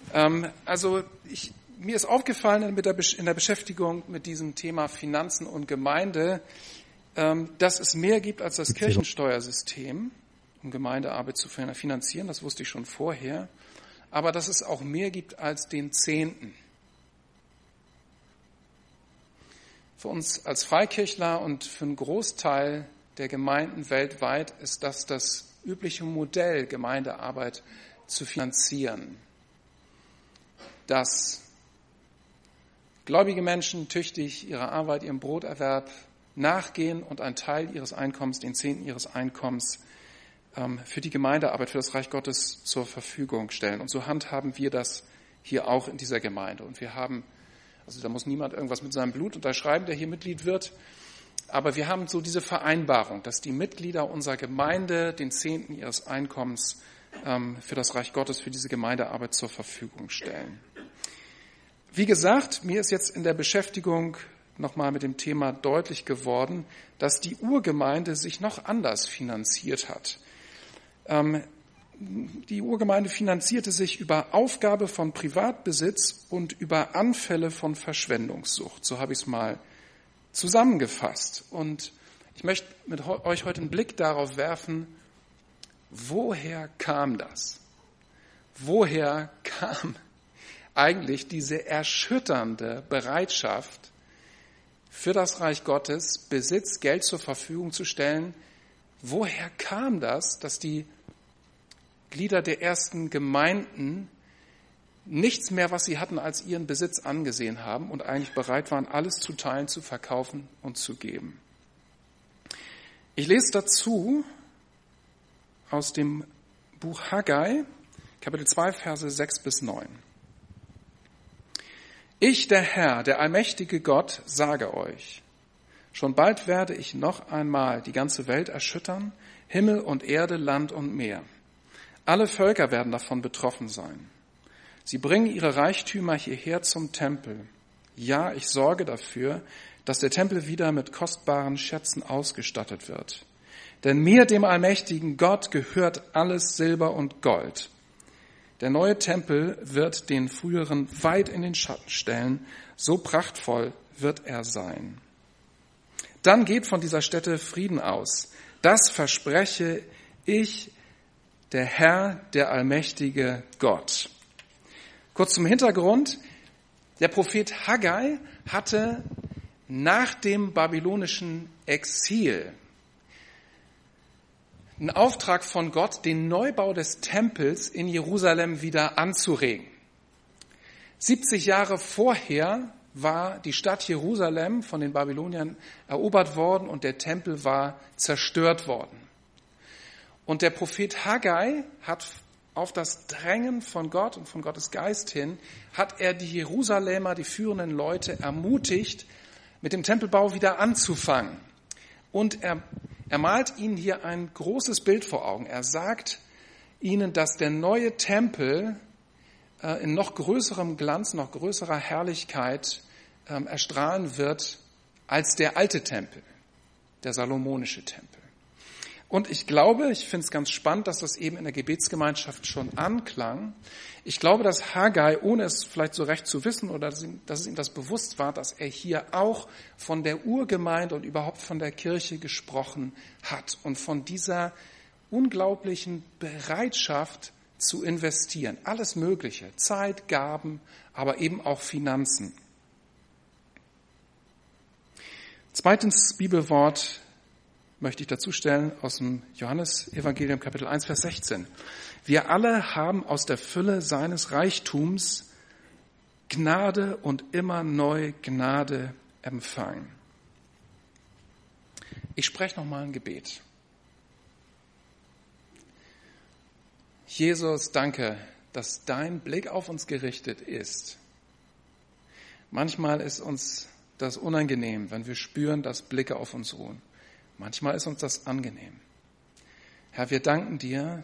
Mir ist aufgefallen in der Beschäftigung mit diesem Thema Finanzen und Gemeinde, dass es mehr gibt als das Kirchensteuersystem, um Gemeindearbeit zu finanzieren. Das wusste ich schon vorher. Aber dass es auch mehr gibt als den Zehnten. Für uns als Freikirchler und für einen Großteil der Gemeinden weltweit ist das übliche Modell, Gemeindearbeit zu finanzieren. Dass gläubige Menschen tüchtig ihrer Arbeit, ihrem Broterwerb nachgehen und einen Teil ihres Einkommens, den Zehnten ihres Einkommens, für die Gemeindearbeit, für das Reich Gottes zur Verfügung stellen. Und so handhaben wir das hier auch in dieser Gemeinde. Und wir haben, da muss niemand irgendwas mit seinem Blut unterschreiben, der hier Mitglied wird, aber wir haben so diese Vereinbarung, dass die Mitglieder unserer Gemeinde den Zehnten ihres Einkommens für das Reich Gottes, für diese Gemeindearbeit zur Verfügung stellen. Wie gesagt, mir ist jetzt in der Beschäftigung nochmal mit dem Thema deutlich geworden, dass die Urgemeinde sich noch anders finanziert hat. Die Urgemeinde finanzierte sich über Aufgabe von Privatbesitz und über Anfälle von Verschwendungssucht. So habe ich es mal zusammengefasst. Und ich möchte mit euch heute einen Blick darauf werfen, woher kam das? Woher kam eigentlich diese erschütternde Bereitschaft, für das Reich Gottes Besitz, Geld zur Verfügung zu stellen? Woher kam das, dass die Glieder der ersten Gemeinden nichts mehr, was sie hatten, als ihren Besitz angesehen haben und eigentlich bereit waren, alles zu teilen, zu verkaufen und zu geben? Ich lese dazu aus dem Buch Haggai, Kapitel 2, Verse 6 bis 9. Ich, der Herr, der allmächtige Gott, sage euch, schon bald werde ich noch einmal die ganze Welt erschüttern, Himmel und Erde, Land und Meer. Alle Völker werden davon betroffen sein. Sie bringen ihre Reichtümer hierher zum Tempel. Ja, ich sorge dafür, dass der Tempel wieder mit kostbaren Schätzen ausgestattet wird. Denn mir, dem allmächtigen Gott, gehört alles Silber und Gold. Der neue Tempel wird den früheren weit in den Schatten stellen, so prachtvoll wird er sein. Dann geht von dieser Stätte Frieden aus. Das verspreche ich, der Herr, der allmächtige Gott. Kurz zum Hintergrund. Der Prophet Haggai hatte nach dem babylonischen Exil einen Auftrag von Gott, den Neubau des Tempels in Jerusalem wieder anzuregen. 70 Jahre vorher war die Stadt Jerusalem von den Babyloniern erobert worden und der Tempel war zerstört worden. Und der Prophet Haggai hat auf das Drängen von Gott und von Gottes Geist hin, hat er die Jerusalemer, die führenden Leute ermutigt, mit dem Tempelbau wieder anzufangen. Und er malt ihnen hier ein großes Bild vor Augen. Er sagt ihnen, dass der neue Tempel in noch größerem Glanz, noch größerer Herrlichkeit erstrahlen wird als der alte Tempel, der salomonische Tempel. Und ich glaube, ich finde es ganz spannend, dass das eben in der Gebetsgemeinschaft schon anklang. Ich glaube, dass Haggai, ohne es vielleicht so recht zu wissen oder dass es ihm das bewusst war, dass er hier auch von der Urgemeinde und überhaupt von der Kirche gesprochen hat und von dieser unglaublichen Bereitschaft zu investieren. Alles Mögliche, Zeit, Gaben, aber eben auch Finanzen. Zweitens Bibelwort möchte ich dazu stellen aus dem Johannesevangelium Kapitel 1, Vers 16. Wir alle haben aus der Fülle seines Reichtums Gnade und immer neu Gnade empfangen. Ich spreche nochmal ein Gebet. Jesus, danke, dass dein Blick auf uns gerichtet ist. Manchmal ist uns das unangenehm, wenn wir spüren, dass Blicke auf uns ruhen. Manchmal ist uns das angenehm. Herr, wir danken dir,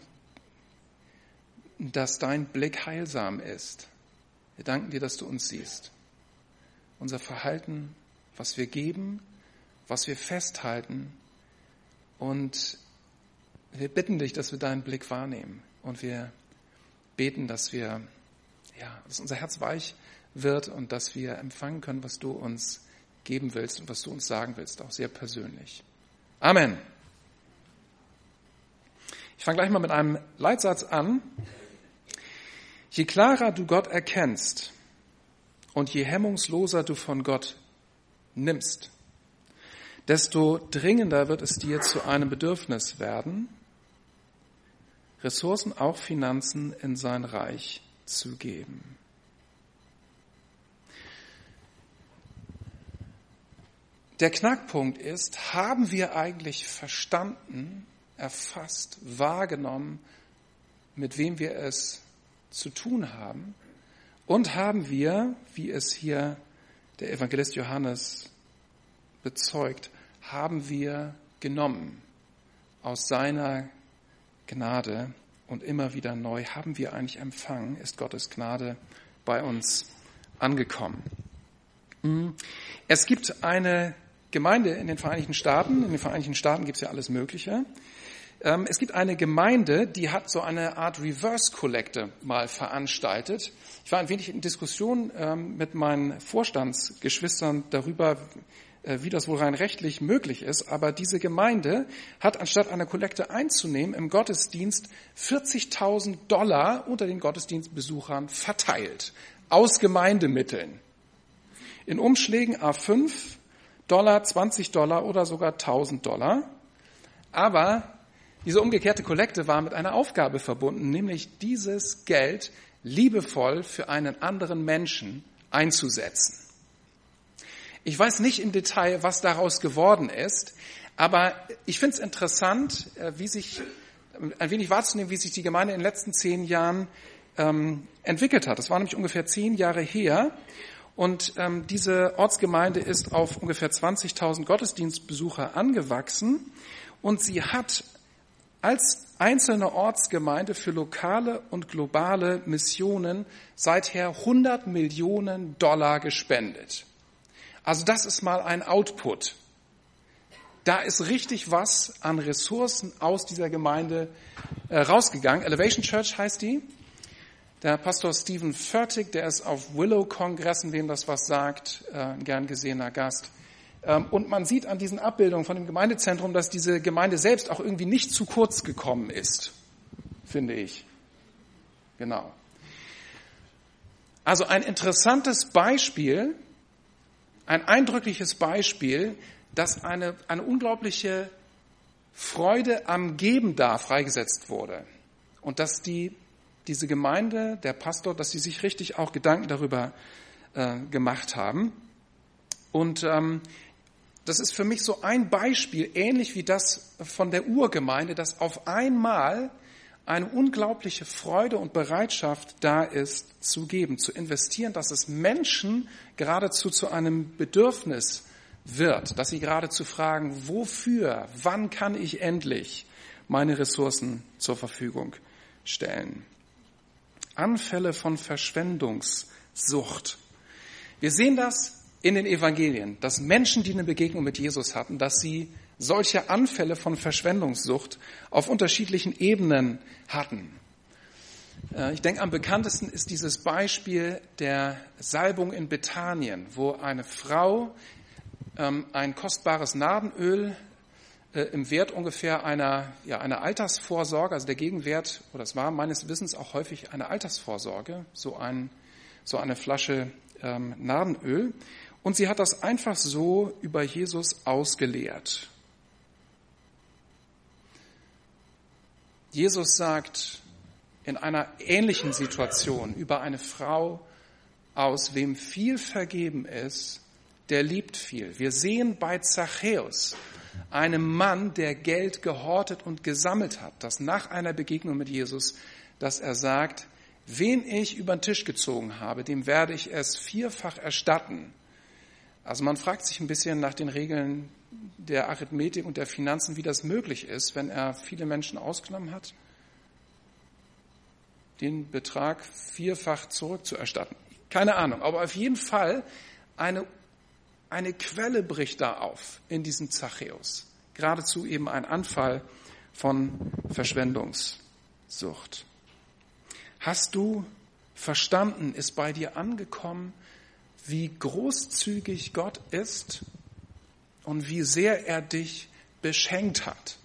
dass dein Blick heilsam ist. Wir danken dir, dass du uns siehst. Unser Verhalten, was wir geben, was wir festhalten. Und wir bitten dich, dass wir deinen Blick wahrnehmen. Und wir beten, dass wir dass unser Herz weich wird und dass wir empfangen können, was du uns geben willst und was du uns sagen willst, auch sehr persönlich. Amen. Ich fange gleich mal mit einem Leitsatz an. Je klarer du Gott erkennst und je hemmungsloser du von Gott nimmst, desto dringender wird es dir zu einem Bedürfnis werden, Ressourcen, auch Finanzen, in sein Reich zu geben. Der Knackpunkt ist, haben wir eigentlich verstanden, erfasst, wahrgenommen, mit wem wir es zu tun haben? Und haben wir, wie es hier der Evangelist Johannes bezeugt, haben wir genommen aus seiner Gnade und immer wieder neu, haben wir eigentlich empfangen, ist Gottes Gnade bei uns angekommen. Es gibt eine Gemeinde in den Vereinigten Staaten. In den Vereinigten Staaten gibt es ja alles Mögliche. Es gibt eine Gemeinde, die hat so eine Art Reverse-Kollekte mal veranstaltet. Ich war ein wenig in Diskussion mit meinen Vorstandsgeschwistern darüber, wie das wohl rein rechtlich möglich ist. Aber diese Gemeinde hat, anstatt eine Kollekte einzunehmen, im Gottesdienst $40.000 unter den Gottesdienstbesuchern verteilt. Aus Gemeindemitteln. In Umschlägen A5, $20 oder sogar $1.000. Aber diese umgekehrte Kollekte war mit einer Aufgabe verbunden, nämlich dieses Geld liebevoll für einen anderen Menschen einzusetzen. Ich weiß nicht im Detail, was daraus geworden ist, aber ich finde es interessant, ein wenig wahrzunehmen, wie sich die Gemeinde in den letzten 10 Jahren entwickelt hat. Das war nämlich ungefähr 10 Jahre her. Und diese Ortsgemeinde ist auf ungefähr 20.000 Gottesdienstbesucher angewachsen. Und sie hat als einzelne Ortsgemeinde für lokale und globale Missionen seither $100 Millionen gespendet. Also das ist mal ein Output. Da ist richtig was an Ressourcen aus dieser Gemeinde rausgegangen. Elevation Church heißt die. Der Pastor Stephen Furtick, der ist auf Willow-Kongressen, wem das was sagt, ein gern gesehener Gast. Und man sieht an diesen Abbildungen von dem Gemeindezentrum, dass diese Gemeinde selbst auch irgendwie nicht zu kurz gekommen ist, finde ich. Genau. Also ein interessantes Beispiel, ein eindrückliches Beispiel, dass eine unglaubliche Freude am Geben da freigesetzt wurde. Und dass diese Gemeinde, der Pastor, dass sie sich richtig auch Gedanken darüber gemacht haben. Und das ist für mich so ein Beispiel, ähnlich wie das von der Urgemeinde, dass auf einmal eine unglaubliche Freude und Bereitschaft da ist, zu geben, zu investieren, dass es Menschen geradezu zu einem Bedürfnis wird, dass sie geradezu fragen, wofür, wann kann ich endlich meine Ressourcen zur Verfügung stellen. Anfälle von Verschwendungssucht. Wir sehen das in den Evangelien, dass Menschen, die eine Begegnung mit Jesus hatten, dass sie solche Anfälle von Verschwendungssucht auf unterschiedlichen Ebenen hatten. Ich denke, am bekanntesten ist dieses Beispiel der Salbung in Bethanien, wo eine Frau ein kostbares Nardenöl im Wert ungefähr einer Altersvorsorge, also der Gegenwert, oder es war meines Wissens auch häufig eine Altersvorsorge, so eine Flasche Nardenöl. Und sie hat das einfach so über Jesus ausgeleert. Jesus sagt in einer ähnlichen Situation über eine Frau aus, wem viel vergeben ist, der liebt viel. Wir sehen bei Zachäus, einem Mann, der Geld gehortet und gesammelt hat, dass nach einer Begegnung mit Jesus, dass er sagt, wen ich über den Tisch gezogen habe, dem werde ich es 4-fach erstatten. Also man fragt sich ein bisschen nach den Regeln der Arithmetik und der Finanzen, wie das möglich ist, wenn er viele Menschen ausgenommen hat, den Betrag 4-fach zurückzuerstatten. Keine Ahnung, aber auf jeden Fall eine Quelle bricht da auf in diesem Zachäus. Geradezu eben ein Anfall von Verschwendungssucht. Hast du verstanden, ist bei dir angekommen, wie großzügig Gott ist und wie sehr er dich beschenkt hat?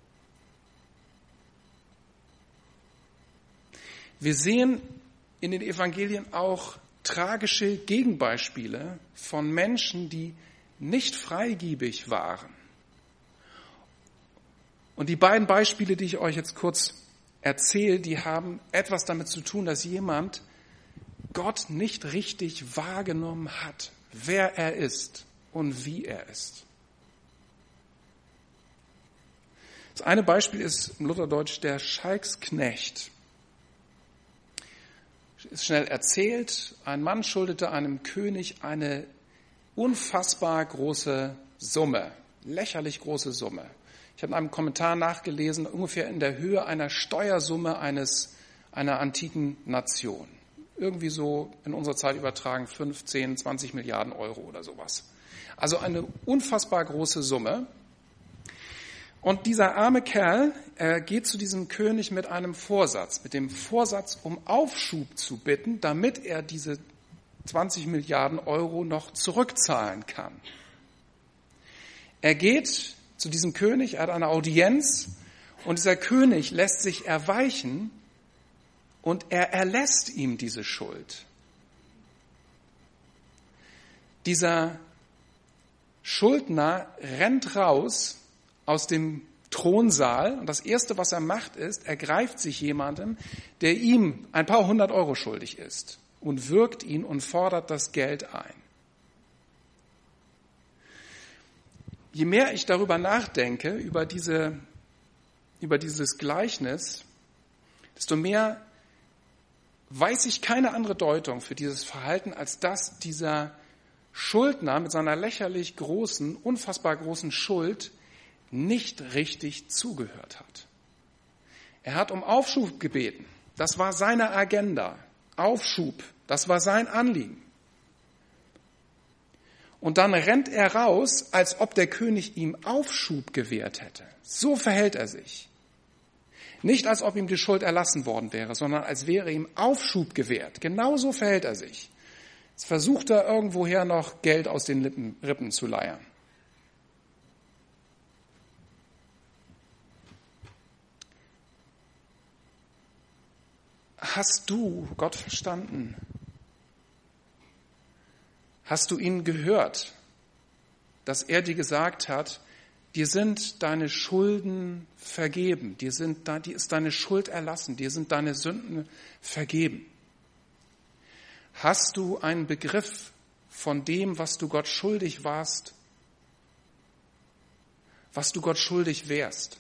Wir sehen in den Evangelien auch tragische Gegenbeispiele von Menschen, die nicht freigebig waren. Und die beiden Beispiele, die ich euch jetzt kurz erzähle, die haben etwas damit zu tun, dass jemand Gott nicht richtig wahrgenommen hat, wer er ist und wie er ist. Das eine Beispiel ist im Lutherdeutsch der Schalksknecht. Ist schnell erzählt, ein Mann schuldete einem König eine unfassbar große Summe, lächerlich große Summe. Ich habe in einem Kommentar nachgelesen, ungefähr in der Höhe einer Steuersumme einer antiken Nation. Irgendwie so in unserer Zeit übertragen 5, 10, 20 Milliarden Euro oder sowas. Also eine unfassbar große Summe. Und dieser arme Kerl geht zu diesem König mit einem Vorsatz, mit dem Vorsatz, um Aufschub zu bitten, damit er diese 20 Milliarden Euro noch zurückzahlen kann. Er geht zu diesem König, er hat eine Audienz und dieser König lässt sich erweichen und er erlässt ihm diese Schuld. Dieser Schuldner rennt raus aus dem Thronsaal und das Erste, was er macht, ist, er greift sich jemandem, der ihm ein paar 100 Euro schuldig ist und würgt ihn und fordert das Geld ein. Je mehr ich darüber nachdenke, über dieses Gleichnis, desto mehr weiß ich keine andere Deutung für dieses Verhalten, als dass dieser Schuldner mit seiner lächerlich großen, unfassbar großen Schuld nicht richtig zugehört hat. Er hat um Aufschub gebeten. Das war seine Agenda. Aufschub, das war sein Anliegen. Und dann rennt er raus, als ob der König ihm Aufschub gewährt hätte. So verhält er sich. Nicht, als ob ihm die Schuld erlassen worden wäre, sondern als wäre ihm Aufschub gewährt. Genauso verhält er sich. Jetzt versucht er irgendwoher noch Geld aus den Rippen zu leiern. Hast du Gott verstanden? Hast du ihn gehört, dass er dir gesagt hat, dir sind deine Schulden vergeben, dir ist deine Schuld erlassen, dir sind deine Sünden vergeben? Hast du einen Begriff von dem, was du Gott schuldig warst, was du Gott schuldig wärst?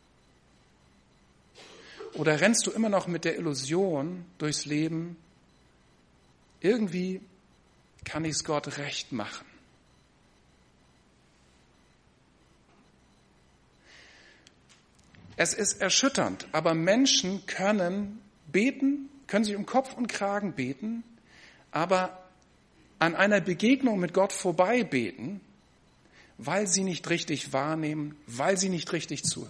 Oder rennst du immer noch mit der Illusion durchs Leben, irgendwie kann ich es Gott recht machen? Es ist erschütternd, aber Menschen können beten, können sich um Kopf und Kragen beten, aber an einer Begegnung mit Gott vorbei beten, weil sie nicht richtig wahrnehmen, weil sie nicht richtig zuhören.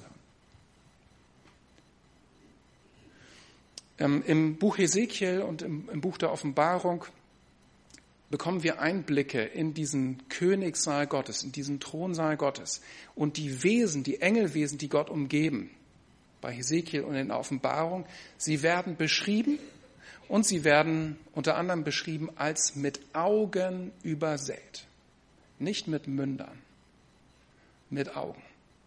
Im Buch Hesekiel und im Buch der Offenbarung bekommen wir Einblicke in diesen Königssaal Gottes, in diesen Thronsaal Gottes und die Wesen, die Engelwesen, die Gott umgeben. Bei Hesekiel und in der Offenbarung, sie werden beschrieben und sie werden unter anderem beschrieben als mit Augen übersät. Nicht mit Mündern, mit Augen.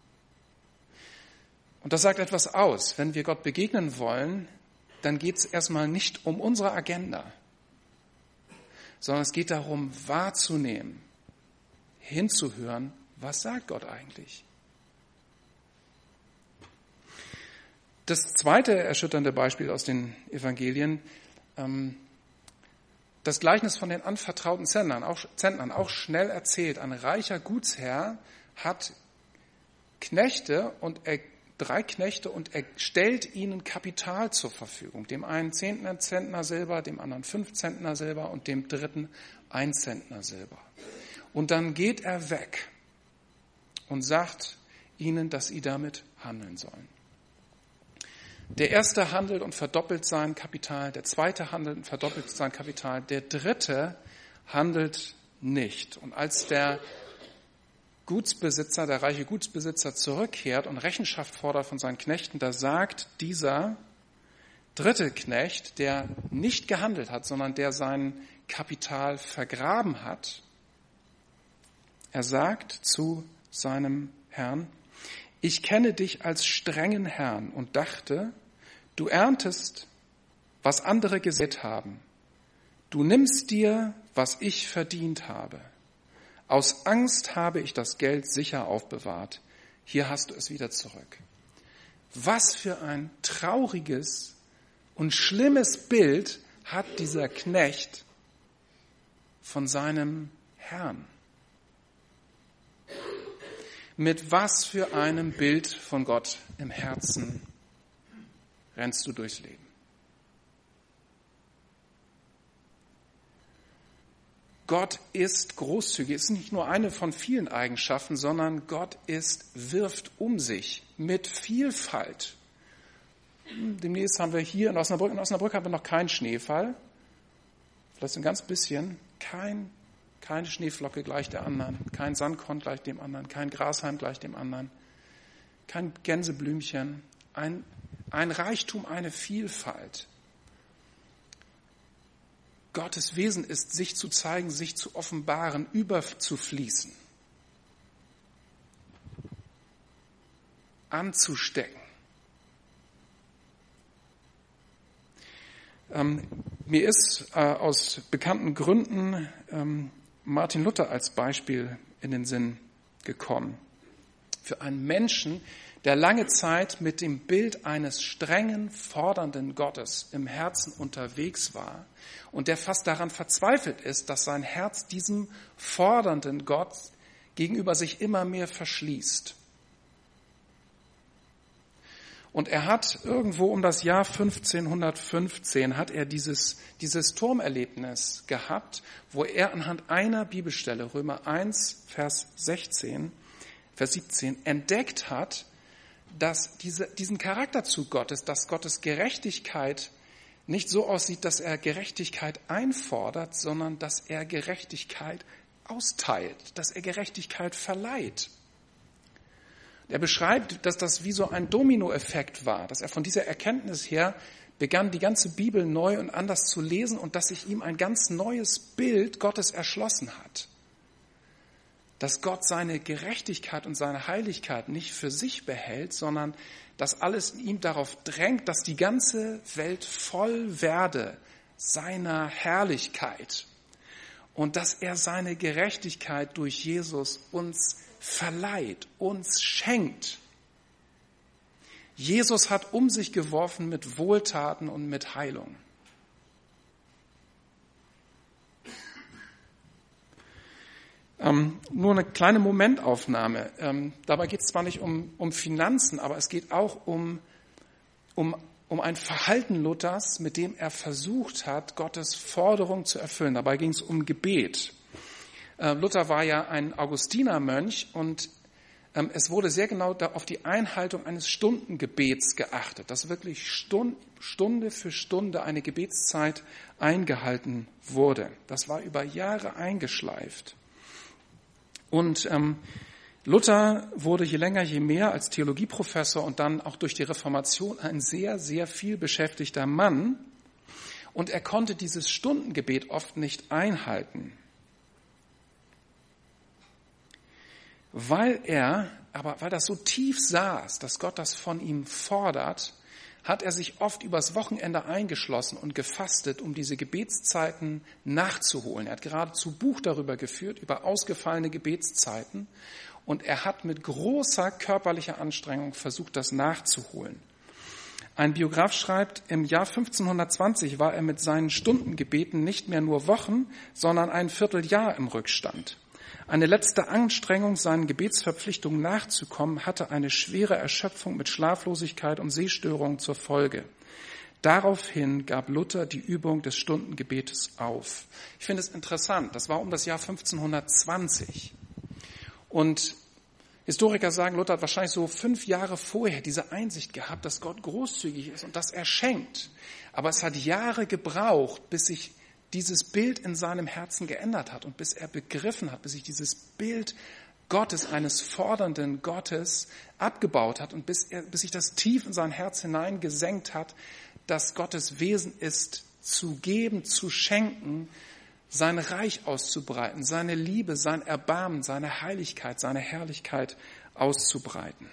Und das sagt etwas aus. Wenn wir Gott begegnen wollen, dann geht es erstmal nicht um unsere Agenda, sondern es geht darum, wahrzunehmen, hinzuhören, was sagt Gott eigentlich? Das zweite erschütternde Beispiel aus den Evangelien, das Gleichnis von den anvertrauten Zentnern, auch schnell erzählt. Ein reicher Gutsherr hat drei Knechte und er stellt ihnen Kapital zur Verfügung. Dem einen 10 Zentner Silber, dem anderen 5 Zentner Silber und dem dritten 1 Zentner Silber. Und dann geht er weg und sagt ihnen, dass sie damit handeln sollen. Der erste handelt und verdoppelt sein Kapital, der zweite handelt und verdoppelt sein Kapital, der dritte handelt nicht. Und als der Gutsbesitzer, der reiche Gutsbesitzer zurückkehrt und Rechenschaft fordert von seinen Knechten, da sagt dieser dritte Knecht, der nicht gehandelt hat, sondern der sein Kapital vergraben hat, er sagt zu seinem Herrn: Ich kenne dich als strengen Herrn und dachte, du erntest, was andere gesät haben. Du nimmst dir, was ich verdient habe. Aus Angst habe ich das Geld sicher aufbewahrt. Hier hast du es wieder zurück. Was für ein trauriges und schlimmes Bild hat dieser Knecht von seinem Herrn. Mit was für einem Bild von Gott im Herzen rennst du durchs Leben? Gott ist großzügig. Es ist nicht nur eine von vielen Eigenschaften, sondern Gott wirft um sich mit Vielfalt. Demnächst haben wir hier in Osnabrück haben wir noch keinen Schneefall. Vielleicht ein ganz bisschen. Keine Schneeflocke gleich der anderen, kein Sandkorn gleich dem anderen, kein Grashalm gleich dem anderen, kein Gänseblümchen. Ein Reichtum, eine Vielfalt. Gottes Wesen ist, sich zu zeigen, sich zu offenbaren, überzufließen, anzustecken. Mir ist aus bekannten Gründen Martin Luther als Beispiel in den Sinn gekommen. Für einen Menschen, der lange Zeit mit dem Bild eines strengen, fordernden Gottes im Herzen unterwegs war und der fast daran verzweifelt ist, dass sein Herz diesem fordernden Gott gegenüber sich immer mehr verschließt. Und er hat irgendwo um das Jahr 1515 hat er dieses Turmerlebnis gehabt, wo er anhand einer Bibelstelle, Römer 1, Vers 17, entdeckt hat, dass diesen Charakterzug Gottes, dass Gottes Gerechtigkeit nicht so aussieht, dass er Gerechtigkeit einfordert, sondern dass er Gerechtigkeit austeilt, dass er Gerechtigkeit verleiht. Er beschreibt, dass das wie so ein Dominoeffekt war, dass er von dieser Erkenntnis her begann, die ganze Bibel neu und anders zu lesen und dass sich ihm ein ganz neues Bild Gottes erschlossen hat. Dass Gott seine Gerechtigkeit und seine Heiligkeit nicht für sich behält, sondern dass alles in ihm darauf drängt, dass die ganze Welt voll werde seiner Herrlichkeit und dass er seine Gerechtigkeit durch Jesus uns verleiht, uns schenkt. Jesus hat um sich geworfen mit Wohltaten und mit Heilung. Nur eine kleine Momentaufnahme. Dabei geht es zwar nicht um Finanzen, aber es geht auch um ein Verhalten Luthers, mit dem er versucht hat, Gottes Forderung zu erfüllen. Dabei ging es um Gebet. Luther war ja ein Augustinermönch und es wurde sehr genau auf die Einhaltung eines Stundengebets geachtet, dass wirklich Stunde für Stunde eine Gebetszeit eingehalten wurde. Das war über Jahre eingeschleift. Und Luther wurde je länger, je mehr als Theologieprofessor und dann auch durch die Reformation ein sehr, sehr viel beschäftigter Mann. Und er konnte dieses Stundengebet oft nicht einhalten. Weil das so tief saß, dass Gott das von ihm fordert, hat er sich oft übers Wochenende eingeschlossen und gefastet, um diese Gebetszeiten nachzuholen. Er hat geradezu Buch darüber geführt, über ausgefallene Gebetszeiten. Und er hat mit großer körperlicher Anstrengung versucht, das nachzuholen. Ein Biograf schreibt, im Jahr 1520 war er mit seinen Stundengebeten nicht mehr nur Wochen, sondern ein Vierteljahr im Rückstand. Eine letzte Anstrengung, seinen Gebetsverpflichtungen nachzukommen, hatte eine schwere Erschöpfung mit Schlaflosigkeit und Sehstörungen zur Folge. Daraufhin gab Luther die Übung des Stundengebetes auf. Ich finde es interessant, das war um das Jahr 1520. Und Historiker sagen, Luther hat wahrscheinlich so 5 Jahre vorher diese Einsicht gehabt, dass Gott großzügig ist und dass er schenkt. Aber es hat Jahre gebraucht, bis sich dieses Bild in seinem Herzen geändert hat und bis er begriffen hat, bis sich dieses Bild Gottes, eines fordernden Gottes, abgebaut hat und bis sich das tief in sein Herz hineingesenkt hat, dass Gottes Wesen ist, zu geben, zu schenken, sein Reich auszubreiten, seine Liebe, sein Erbarmen, seine Heiligkeit, seine Herrlichkeit auszubreiten.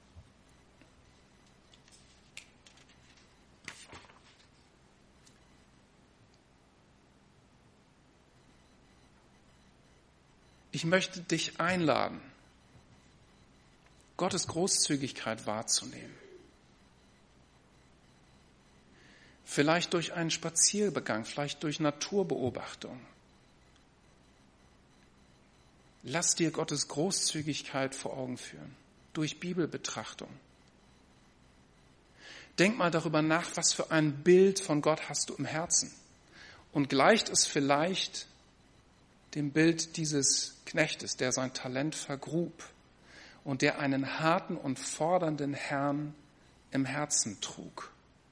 Ich möchte dich einladen, Gottes Großzügigkeit wahrzunehmen. Vielleicht durch einen Spaziergang, vielleicht durch Naturbeobachtung. Lass dir Gottes Großzügigkeit vor Augen führen, durch Bibelbetrachtung. Denk mal darüber nach, was für ein Bild von Gott hast du im Herzen. Und gleicht es vielleicht dem Bild dieses Knechtes, der sein Talent vergrub und der einen harten und fordernden Herrn im Herzen trug.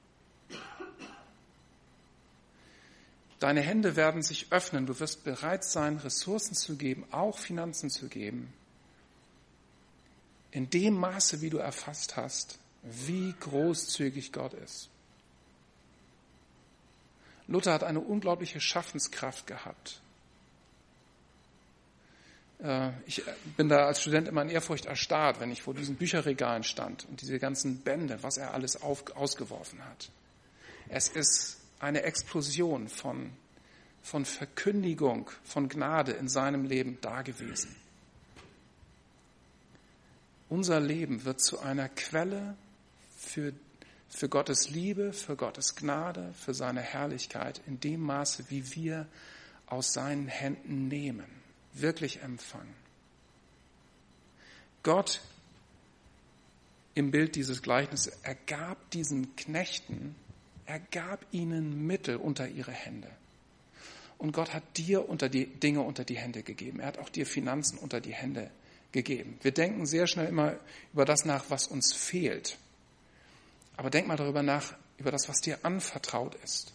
Deine Hände werden sich öffnen, du wirst bereit sein, Ressourcen zu geben, auch Finanzen zu geben, in dem Maße, wie du erfasst hast, wie großzügig Gott ist. Luther hat eine unglaubliche Schaffenskraft gehabt. Ich bin da als Student immer in Ehrfurcht erstarrt, wenn ich vor diesen Bücherregalen stand und diese ganzen Bände, was er alles ausgeworfen hat. Es ist eine Explosion von Verkündigung, von Gnade in seinem Leben dagewesen. Unser Leben wird zu einer Quelle für Gottes Liebe, für Gottes Gnade, für seine Herrlichkeit, in dem Maße, wie wir aus seinen Händen nehmen, wirklich empfangen. Gott im Bild dieses Gleichnisses ergab diesen Knechten, er gab ihnen Mittel unter ihre Hände. Und Gott hat dir Dinge unter die Hände gegeben. Er hat auch dir Finanzen unter die Hände gegeben. Wir denken sehr schnell immer über das nach, was uns fehlt. Aber denk mal darüber nach, über das, was dir anvertraut ist.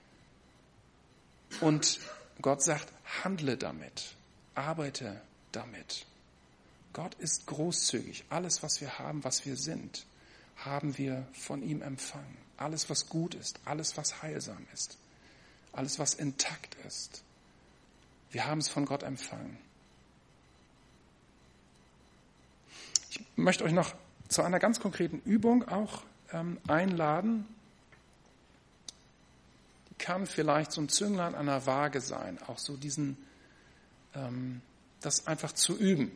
Und Gott sagt, handle damit, arbeite damit. Gott ist großzügig. Alles, was wir haben, was wir sind, haben wir von ihm empfangen. Alles, was gut ist, alles, was heilsam ist, alles, was intakt ist. Wir haben es von Gott empfangen. Ich möchte euch noch zu einer ganz konkreten Übung auch einladen. Die kann vielleicht so ein Zünglein an der Waage sein, auch so das einfach zu üben.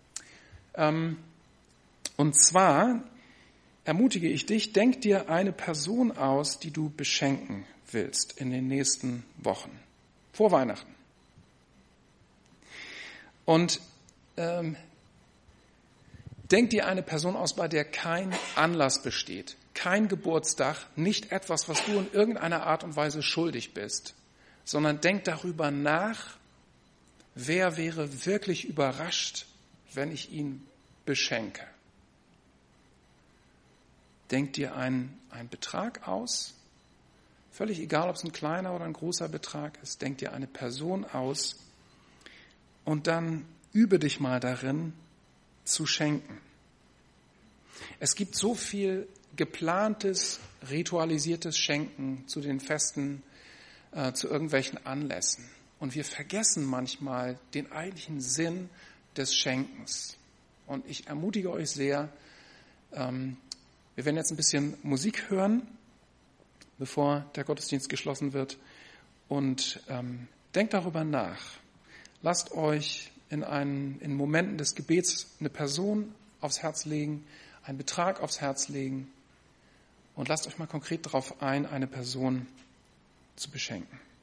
Und zwar ermutige ich dich, denk dir eine Person aus, die du beschenken willst in den nächsten Wochen, vor Weihnachten. Und denk dir eine Person aus, bei der kein Anlass besteht, kein Geburtstag, nicht etwas, was du in irgendeiner Art und Weise schuldig bist, sondern denk darüber nach, wer wäre wirklich überrascht, wenn ich ihn beschenke. Denk dir einen Betrag aus, völlig egal, ob es ein kleiner oder ein großer Betrag ist. Denk dir eine Person aus und dann übe dich mal darin, zu schenken. Es gibt so viel geplantes, ritualisiertes Schenken zu den Festen, zu irgendwelchen Anlässen. Und wir vergessen manchmal den eigentlichen Sinn des Schenkens. Und ich ermutige euch sehr, wir werden jetzt ein bisschen Musik hören, bevor der Gottesdienst geschlossen wird. Und denkt darüber nach. Lasst euch in Momenten des Gebets eine Person aufs Herz legen, einen Betrag aufs Herz legen und lasst euch mal konkret darauf ein, eine Person zu beschenken.